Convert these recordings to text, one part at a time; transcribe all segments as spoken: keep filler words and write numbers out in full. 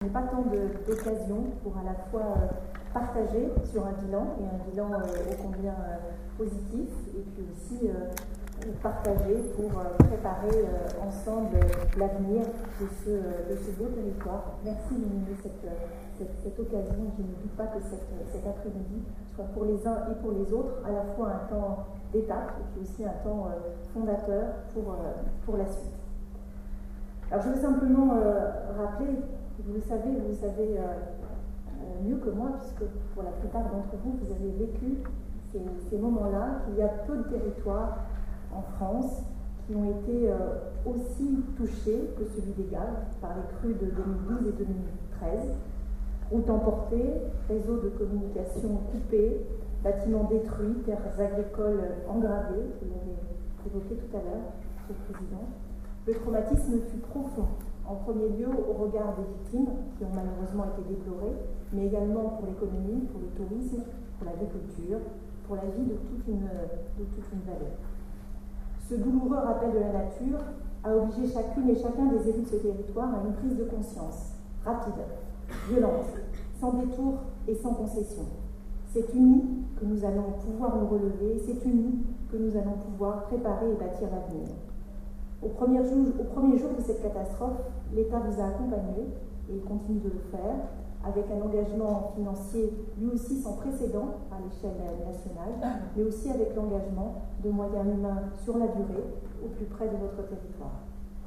n'ont pas tant d'occasions pour à la fois euh, partager sur un bilan, et un bilan euh, ô combien euh, positif, et puis aussi euh, partager pour euh, préparer euh, ensemble l'avenir de ce, de ce beau territoire. Merci de nous donner cette, cette, cette occasion. Je ne doute pas que cette, cet après-midi soit pour les uns et pour les autres à la fois un temps d'étape et puis aussi un temps euh, fondateur pour, euh, pour la suite. Alors je veux simplement euh, rappeler, vous le savez, vous le savez euh, euh, mieux que moi, puisque pour la plupart d'entre vous, vous avez vécu ces, ces moments-là, qu'il y a peu de territoires en France qui ont été euh, aussi touchés que celui des Gaves par les crues de deux mille douze et deux mille treize. Routes emportées, réseaux de communication coupés, bâtiments détruits, terres agricoles engravées, vous l'avez évoqué tout à l'heure, Monsieur le Président. Le traumatisme fut profond, en premier lieu au regard des victimes qui ont malheureusement été déplorées, mais également pour l'économie, pour le tourisme, pour l'agriculture, pour la vie de toute une, de toute une vallée. Ce douloureux rappel de la nature a obligé chacune et chacun des élus de ce territoire à une prise de conscience rapide, violente, sans détour et sans concession. C'est unis que nous allons pouvoir nous relever, c'est unis que nous allons pouvoir préparer et bâtir l'avenir. Au premier jour, au premier jour de cette catastrophe, l'État vous a accompagné, et il continue de le faire, avec un engagement financier lui aussi sans précédent à l'échelle nationale, mais aussi avec l'engagement de moyens humains sur la durée, au plus près de votre territoire.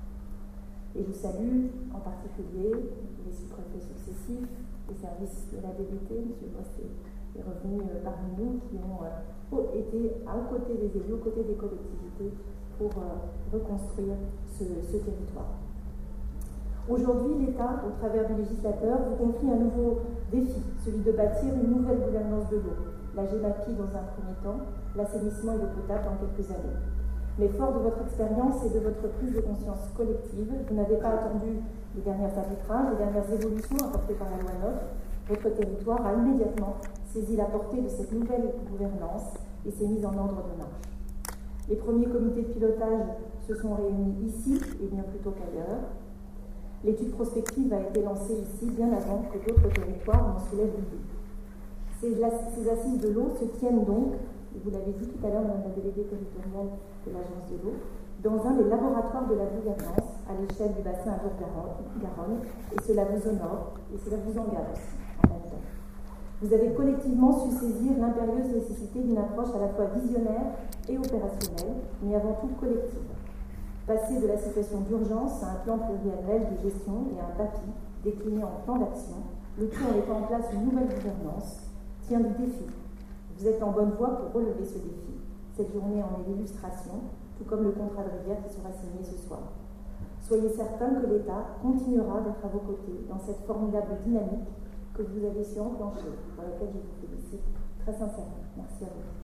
Et je salue en particulier les sous-préfets successifs, les services de la D B T, M. Boissé est revenu parmi nous, qui ont été aux côtés des élus, aux côtés des collectivités, pour reconstruire ce, ce territoire. Aujourd'hui, l'État, au travers du législateur, vous confie un nouveau défi, celui de bâtir une nouvelle gouvernance de l'eau, la GEMAPI dans un premier temps, l'assainissement et l'eau potable dans quelques années. Mais fort de votre expérience et de votre prise de conscience collective, vous n'avez pas attendu les derniers arbitrages, les dernières évolutions apportées par la loi NOTRe. Votre territoire a immédiatement saisi la portée de cette nouvelle gouvernance et s'est mis en ordre de marche. Les premiers comités de pilotage se sont réunis ici et bien plus tôt qu'ailleurs. L'étude prospective a été lancée ici bien avant que d'autres territoires n'en soulèvent l'idée. Ces, ces assises de l'eau se tiennent donc, et vous l'avez dit tout à l'heure, Madame la déléguée territoriale de l'Agence de l'eau, dans un des laboratoires de la gouvernance à l'échelle du bassin Adour-Garonne, et cela vous honore et cela vous engage aussi en même temps. Vous avez collectivement su saisir l'impérieuse nécessité d'une approche à la fois visionnaire et opérationnelle, mais avant tout collective. Passer de la situation d'urgence à un plan pluriannuel de gestion et à un P A P I décliné en plan d'action, le tout en mettant en place une nouvelle gouvernance, tient du défi. Vous êtes en bonne voie pour relever ce défi. Cette journée en est l'illustration, tout comme le contrat de rivière qui sera signé ce soir. Soyez certains que l'État continuera d'être à vos côtés dans cette formidable dynamique que vous avez su enclencher, pour laquelle je vous félicite très sincèrement. Merci à vous.